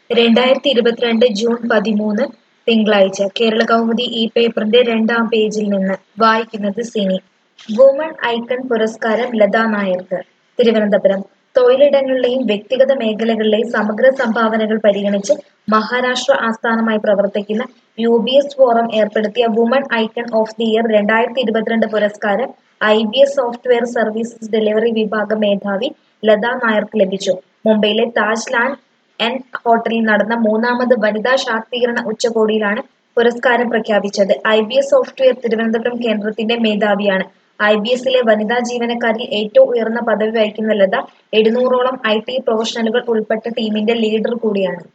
2022 June 13 തിങ്കളാഴ്ച കേരളകൗമുദി ഈ പേപ്പറിന്റെ രണ്ടാം പേജിൽ നിന്ന് വായിക്കുന്നത് സിനി. വുമൺ ഐക്കൺ പുരസ്കാരം ലതാ നായർക്ക്. തിരുവനന്തപുരം. തൊഴിലിടങ്ങളിലെയും വ്യക്തിഗത മേഖലകളിലെയും സമഗ്ര സംഭാവനകൾ പരിഗണിച്ച് മഹാരാഷ്ട്ര ആസ്ഥാനമായി പ്രവർത്തിക്കുന്ന UBS ഫോറം ഏർപ്പെടുത്തിയ woman icon of the year 2022 പുരസ്കാരം IBS സോഫ്റ്റ്വെയർ സർവീസസ് ഡെലിവറി വിഭാഗം മേധാവി ലതാ നായർക്ക് ലഭിച്ചു. മുംബൈയിലെ താജ് ലാൻഡ് എൻഡ് ഹോട്ടലിൽ നടന്ന മൂന്നാമത് വനിതാ ശാക്തീകരണ ഉച്ചകോടിയിലാണ് പുരസ്കാരം പ്രഖ്യാപിച്ചത്. IBS സോഫ്റ്റ്വെയർ തിരുവനന്തപുരം കേന്ദ്രത്തിന്റെ മേധാവിയാണ്. IBSലെ വനിതാ ജീവനക്കാരിൽ ഏറ്റവും ഉയർന്ന പദവി വഹിക്കുന്ന ലത 700ഓളം IT പ്രൊഫഷണലുകൾ ഉൾപ്പെട്ട ടീമിന്റെ ലീഡർ കൂടിയാണ്.